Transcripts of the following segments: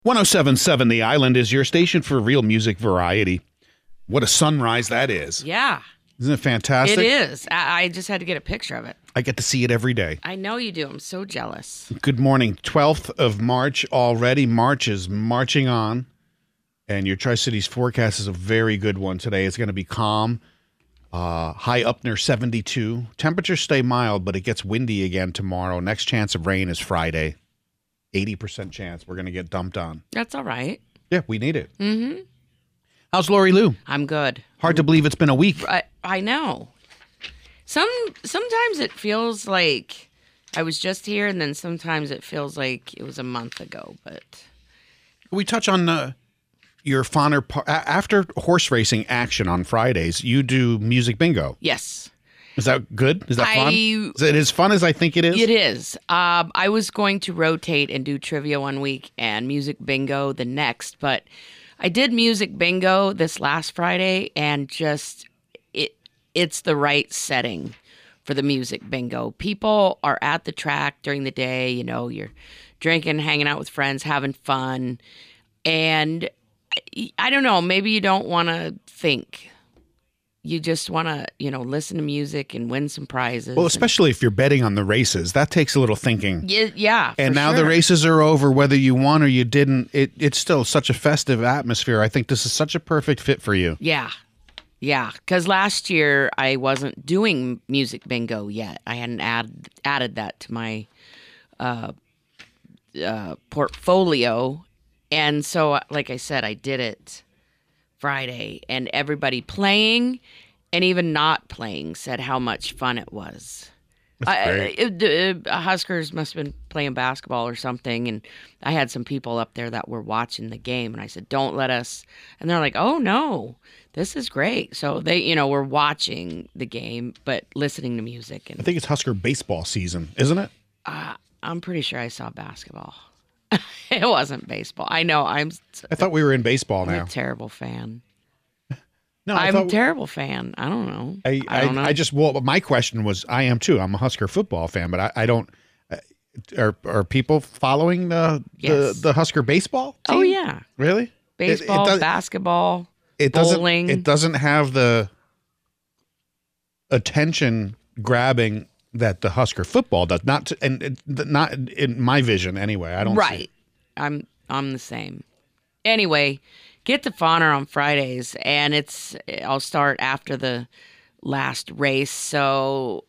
1077 The Island is your station for real music variety. What a sunrise that is. Yeah. Isn't it fantastic? It is. I just had to get a picture of it. I get to see it every day. I know you do. I'm so jealous. Good morning. 12th of March already. March is marching on. And your Tri-Cities forecast is a very good one today. It's going to be calm. High up near 72. Temperatures stay mild, but it gets windy again tomorrow. Next chance of rain is Friday. 80% chance we're going to get dumped on. That's all right. Yeah, we need it. Mm-hmm. How's Lori Lou? I'm good. Hard to believe it's been a week. I know. Sometimes it feels like I was just here, and then sometimes it feels like it was a month ago. But we touch on your Fawner after horse racing action on Fridays. You do music bingo. Yes. Is that good? Is that fun? Is it as fun as I think it is? It is. I was going to rotate and do trivia one week and music bingo the next, but I did music bingo this last Friday, and just it's the right setting for the music bingo. People are at the track during the day, you know, you're drinking, hanging out with friends, having fun, and I don't know, maybe you don't want to think. You just want to, listen to music and win some prizes. Well, especially if you're betting on the races. That takes a little thinking. Yeah. And now the races are over, whether you won or you didn't. It's still such a festive atmosphere. I think this is such a perfect fit for you. Yeah. Yeah. Because last year I wasn't doing music bingo yet. I hadn't added that to my portfolio. And so, like I said, I did it Friday, and everybody playing and even not playing said how much fun it was. Huskers must have been playing basketball or something, and I had some people up there that were watching the game, and I said, don't let us, and they're like, oh no, this is great. So they, were watching the game, but listening to music. And I think it's Husker baseball season, isn't it? I'm pretty sure I saw basketball. It wasn't baseball. I know. I thought we were in baseball now. I'm a terrible fan. No, I'm a terrible fan. I don't know. I don't know. My question was, I am too. I'm a Husker football fan, but I don't. Are people following the Husker baseball team? Oh yeah, really? Baseball, basketball, bowling. It doesn't have the attention grabbing that the Husker football does. Not in my vision anyway. I don't. Right. I'm the same. Anyway, get to Fawner on Fridays, and I'll start after the last race. So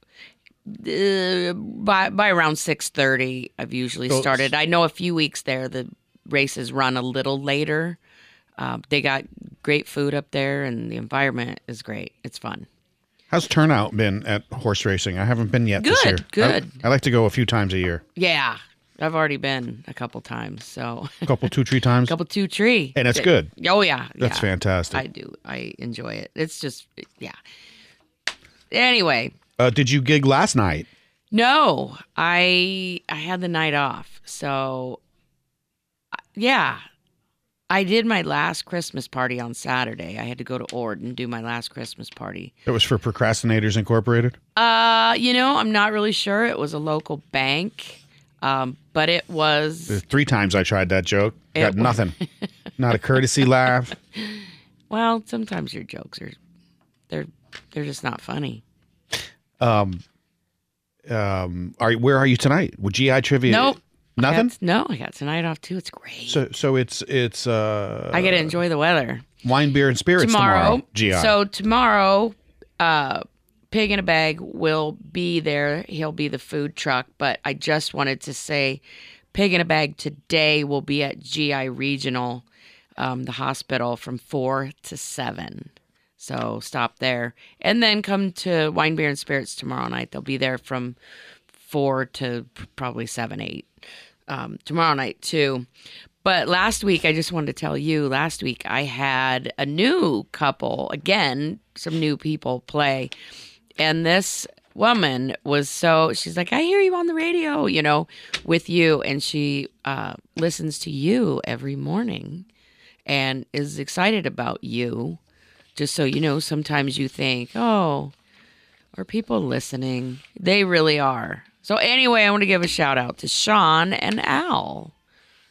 by around 6:30, I've usually started. I know a few weeks there the races run a little later. They got great food up there, and the environment is great. It's fun. How's turnout been at horse racing? I haven't been yet this year. Good. I like to go a few times a year. Yeah. I've already been a couple times, so. A couple 2-3 times? A couple 2-3. And it's good. Oh, yeah. That's fantastic. I do. I enjoy it. It's just, yeah. Anyway. Did you gig last night? No. I had the night off, so, yeah. I did my last Christmas party on Saturday. I had to go to Ord and do my last Christmas party. It was for Procrastinators Incorporated? I'm not really sure. It was a local bank, but it was... There's 3 times I tried that joke. Got nothing. Not a courtesy laugh. Well, sometimes your jokes they're just not funny. Where are you tonight? With GI Trivia? Nope. Nothing? I got tonight off too. It's great. So it's I get to enjoy the weather. Wine, beer, and spirits tomorrow. GI. So tomorrow, Pig in a Bag will be there. He'll be the food truck. But I just wanted to say, Pig in a Bag today will be at GI Regional, the hospital, from 4 to 7. So stop there, and then come to Wine, Beer, and Spirits tomorrow night. They'll be there from 4 to probably 7, 8. Tomorrow night too. But last week, I just wanted to tell you, last week I had a new couple, again, some new people play. And this woman she's like, I hear you on the radio, with you. And she listens to you every morning and is excited about you. Just so you know, sometimes you think, oh, are people listening? They really are. So anyway, I want to give a shout out to Sean and Al.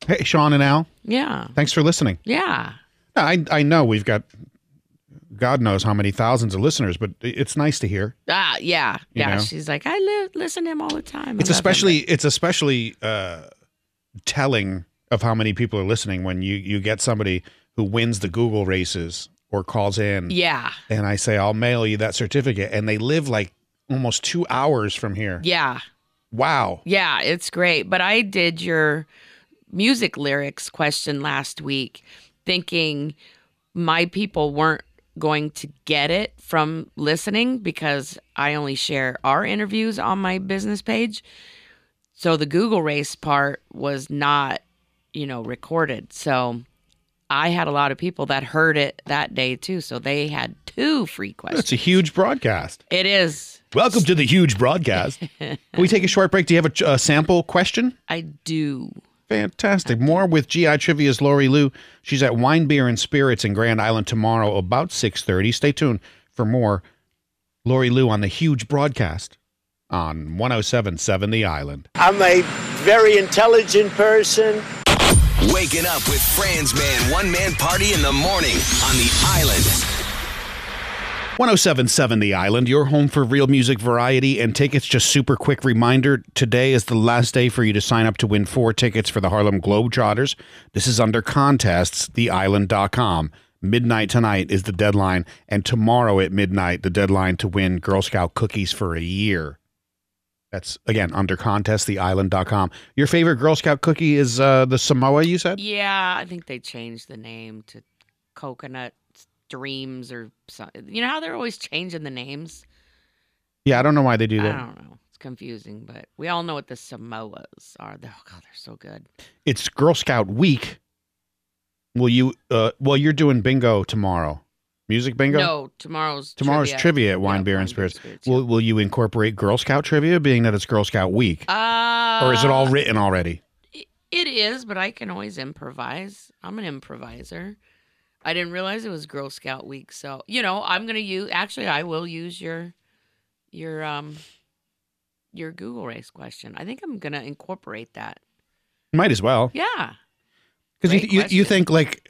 Hey, Sean and Al, Yeah. thanks for listening. Yeah. I know we've got God knows how many thousands of listeners, but it's nice to hear. Yeah. You Yeah. know? She's like, I listen to him all the time. It's especially telling of how many people are listening when you get somebody who wins the Google races or calls in. Yeah. And I say, I'll mail you that certificate. And they live like almost 2 hours from here. Yeah. Wow. Yeah. It's great. But I did your music lyrics question last week thinking my people weren't going to get it from listening because I only share our interviews on my business page. So the Google race part was not, recorded. So I had a lot of people that heard it that day too. So they had 2 free questions. It's a huge broadcast. It is. Welcome to the huge broadcast. Can we take a short break? Do you have a sample question? I do. Fantastic. More with GI Trivia's Lori Lou. She's at Wine, Beer, and Spirits in Grand Island tomorrow about 6:30. Stay tuned for more Lori Lou on the huge broadcast on 107.7 The Island. I'm a very intelligent person. Waking up with Franz Man, One Man Party in the morning on the Island. 107.7 The Island, your home for real music variety and tickets. Just super quick reminder, today is the last day for you to sign up to win 4 tickets for the Harlem Globetrotters. This is under contests, theisland.com. Midnight tonight is the deadline, and tomorrow at midnight, the deadline to win Girl Scout cookies for a year. That's, again, under contest, theisland.com. Your favorite Girl Scout cookie is the Samoa, you said? Yeah, I think they changed the name to Coconut Dreams or something. You know how they're always changing the names? Yeah, I don't know why they do that. I don't know. It's confusing, but we all know what the Samoas are. Oh, God, they're so good. It's Girl Scout week. Will you, you're doing bingo tomorrow. Music bingo? No, tomorrow's trivia at Wine, Beer, and Spirits. Will you incorporate Girl Scout trivia, being that it's Girl Scout week? Or is it all written already? It is, but I can always improvise. I'm an improviser. I didn't realize it was Girl Scout week, so I'm gonna use. Actually, I will use your Google race question. I think I'm gonna incorporate that. Might as well. Yeah, because you think like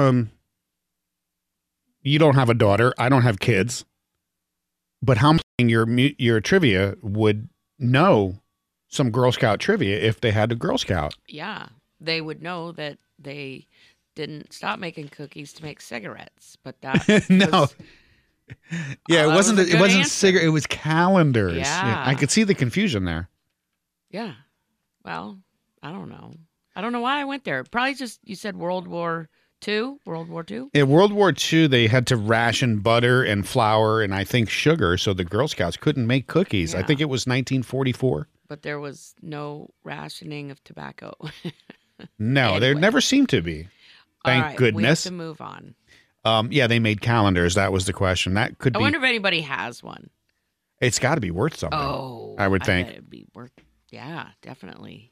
you don't have a daughter, I don't have kids, but how many your trivia would know some Girl Scout trivia if they had a Girl Scout? Yeah, they would know that they didn't stop making cookies to make cigarettes, but that no. Yeah, it wasn't cigarette. It was calendars. Yeah. I could see the confusion there. Yeah. Well, I don't know. I don't know why I went there. Probably just you said World War II. In World War II, they had to ration butter and flour and I think sugar, so the Girl Scouts couldn't make cookies. Yeah. I think it was 1944. But there was no rationing of tobacco. No, Anyway. there never seemed to be. Thank All right, goodness. We have to move on. Yeah, they made calendars. That was the question. That could I be. wonder if anybody has one. It's got to be worth something. Oh, I would think. bet it'd be worth. Yeah, definitely.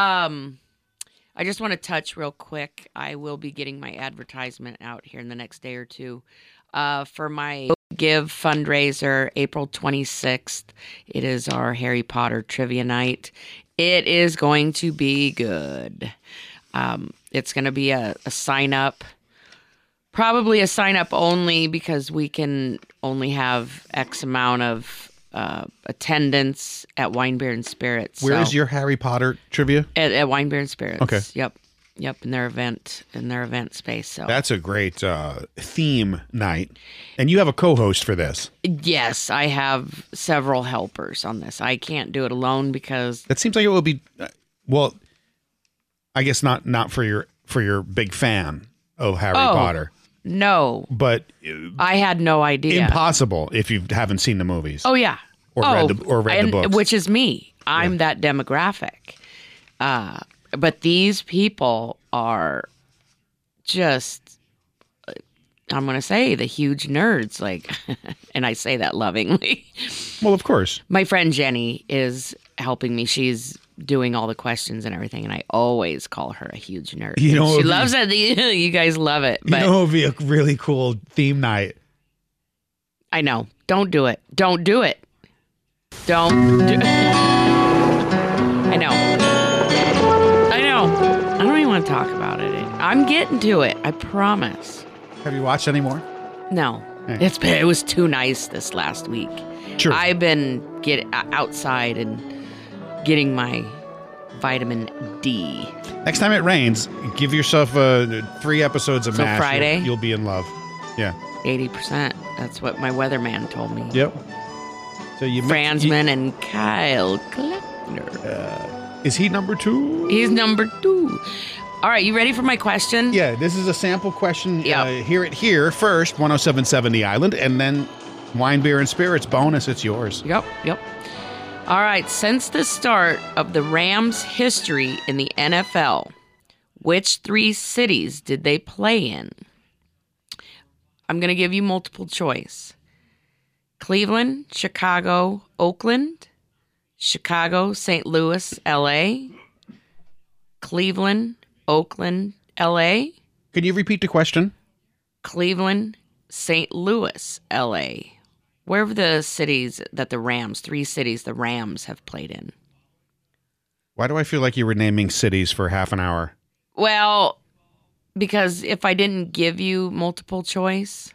I just want to touch real quick. I will be getting my advertisement out here in the next day or two for my Give fundraiser, April 26th. It is our Harry Potter trivia night. It is going to be good. It's going to be a sign up. Probably a sign up only because we can only have X amount of attendance at Wine, Beer, and Spirits. Where is your Harry Potter trivia? At Wine, Beer, and Spirits. Okay. Yep, in their event space. So That's a great theme night. And you have a co-host for this. yes, I have several helpers on this. I can't do it alone because That seems like it will be I guess not for your big fan of Harry Potter. no, But I had no idea. impossible if you haven't seen the movies. Oh yeah. Or read the books. Which is me. I'm that demographic. But these people are just, I'm going to say, the huge nerds. Like, and I say that lovingly. Well, of course. My friend Jenny is helping me. She's doing all the questions and everything, and I always call her a huge nerd. You know, she loves it. You guys love it. But it would be a really cool theme night. I know. Don't do it. Don't do it. Don't do it. I know. I don't even want to talk about it. I'm getting to it. I promise. Have you watched any more? No, Hey. it was too nice this last week. True. I've been outside and getting my vitamin D. Next time it rains, give yourself 3 episodes of So MASH. Friday? You'll be in love. Yeah. 80%. That's what my weatherman told me. Yep. So you Franzman and Kyle Kleckner. Is he number 2? He's number 2. All right, you ready for my question? Yeah, this is a sample question. Yep. Hear it here first, 107.7 The Island, and then wine, beer, and spirits bonus. It's yours. Yep. All right, since the start of the Rams' history in the NFL, which 3 cities did they play in? I'm going to give you multiple choice. Cleveland, Chicago, Oakland, Chicago, St. Louis, LA, Cleveland, Oakland, LA, Can you repeat the question? Cleveland, St. Louis, LA. Where are the cities that the Rams, 3 cities the Rams have played in? Why do I feel like you were naming cities for half an hour? Well, because if I didn't give you multiple choice,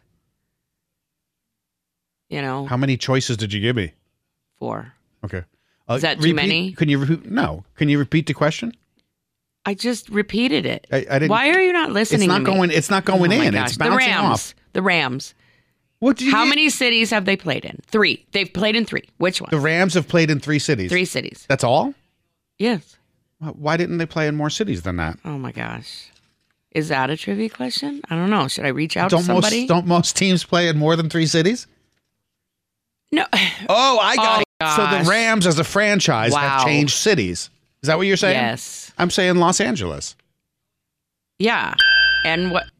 How many choices did you give me? 4. Okay. Is that too many? Can you repeat? No. Can you repeat the question? I just repeated it. I didn't. Why are you not listening It's not to me? going. It's not going Oh my in. gosh. It's bouncing off. The Rams. What do you? How many cities have they played in? 3. They've played in 3. Which one? The Rams have played in 3 cities. 3 cities. That's all. Yes. Why didn't they play in more cities than that? Oh my gosh. Is that a trivia question? I don't know. Should I reach out to somebody? Don't most teams play in more than 3 cities? No. Oh, I got it. gosh. So the Rams as a franchise have Wow. changed cities. Is that what you're saying? Yes. I'm saying Los Angeles. Yeah. And what?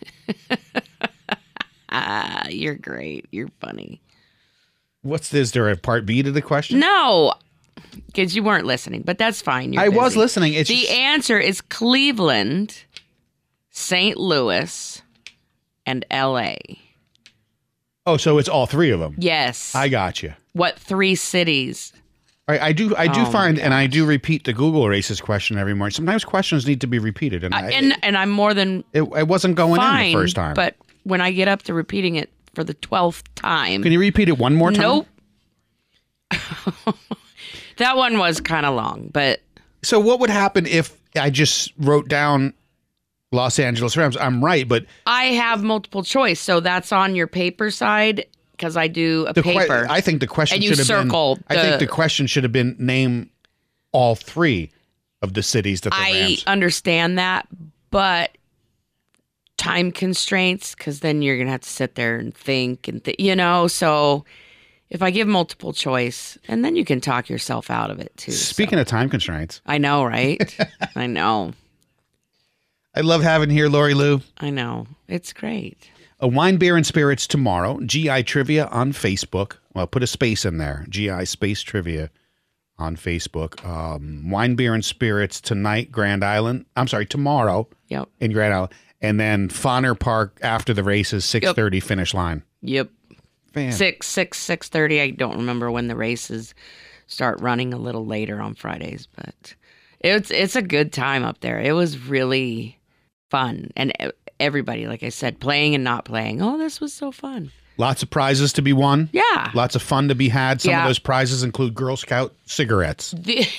You're great. You're funny. Is there a part B to the question? No, because you weren't listening, but that's fine. You're I was busy. listening. It's The just- answer is Cleveland, St. Louis, and LA. Oh, so it's all 3 of them. Yes. I got you. What 3 cities? I do Oh my find, and I do repeat the Google Races question every morning. Sometimes questions need to be repeated, and And I'm more than it wasn't going fine in the first time. But when I get up to repeating it for the 12th time, Can you repeat it one more time? nope. That one was kind of long, but So what would happen if I just wrote down Los Angeles Rams? I'm right, but I have multiple choice, so that's on your paper side because I do a paper. I think the question And you should have been. circle I think the- the question should have been name all 3 of the cities that the I Rams. understand that, but time constraints, because then you're gonna have to sit there and think and So if I give multiple choice, and then you can talk yourself out of it too. Speaking of time constraints, I know, right? I know, I love having here Lori Lou. I know. It's great. A wine, beer, and spirits tomorrow. GI Trivia on Facebook. Well, put a space in there. GI Space Trivia on Facebook. Wine, beer, and spirits tonight, Grand Island. I'm sorry, tomorrow Yep. in Grand Island. And then Fonner Park after the races, 6:30 finish line. Yep. Man. 6:30. I don't remember when the races start running, a little later on Fridays, but it's a good time up there. It was really fun, and everybody, like I said, playing and not playing. Oh, this was so fun. Lots of prizes to be won. Yeah. Lots of fun to be had. Some of Yeah. those prizes include Girl Scout cigarettes.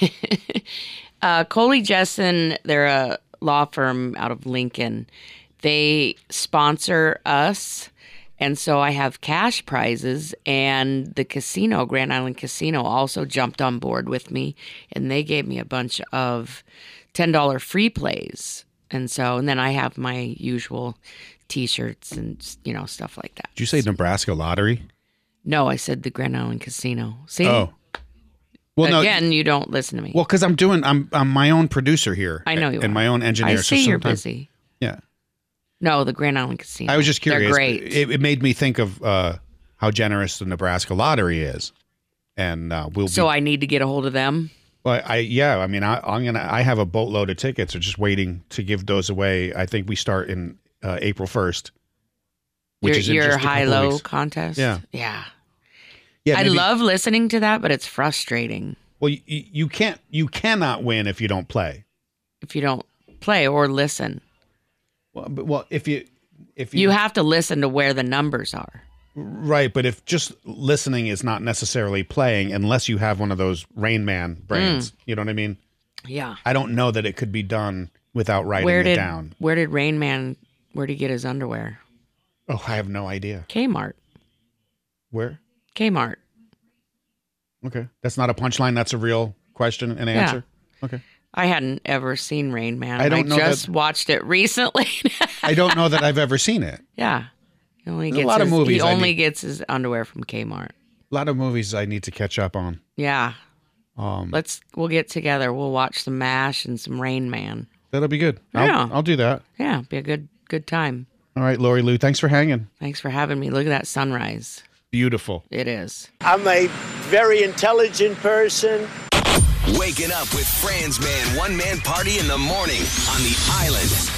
Coley Jessen, they're a law firm out of Lincoln. They sponsor us. And so I have cash prizes, and the casino, Grand Island Casino, also jumped on board with me, and they gave me a bunch of $10 free plays. And then I have my usual T-shirts and, stuff like that. Did you say Nebraska Lottery? No, I said the Grand Island Casino. See? Oh. Well, Again, you don't listen to me. Well, because I'm my own producer here. I know you and are. my own engineer. I so see you're sometimes- busy. Yeah. No, the Grand Island Casino. I was just curious. They're great. It made me think of how generous the Nebraska Lottery is, and we'll. So I need to get a hold of them. Well, I have a boatload of tickets. I'm just waiting to give those away. I think we start in April 1st, which is in Your just a couple high-low weeks. contest. Yeah. Yeah. Yeah, I maybe- love listening to that, but it's frustrating Well, you cannot win if you don't play. if you don't play or listen. Well, if you You have to listen to where the numbers are. right, but if just listening is not necessarily playing, unless you have one of those Rain Man brains, you know what I mean? Yeah. I don't know that it could be done without writing Where it did down. Where did Rain Man? Where did he get his underwear? Oh, I have no idea. Kmart. Where? Kmart. Okay, that's not a punchline. That's a real question and answer. Okay. I hadn't ever seen Rain Man. I don't know just that- watched it recently. I don't know that I've ever seen it. Yeah. He only There's a gets lot of movies He I only need- gets his underwear from Kmart. A lot of movies I need to catch up on. Yeah. Um, We'll get together. We'll watch some MASH and some Rain Man. That'll be good. Yeah. I'll do that. Yeah, be a good time. All right, Lori Lou, thanks for hanging. Thanks for having me. Look at that sunrise. Beautiful. It is. I'm a very intelligent person. Waking up with Franz Man One Man Party in the morning on the Island.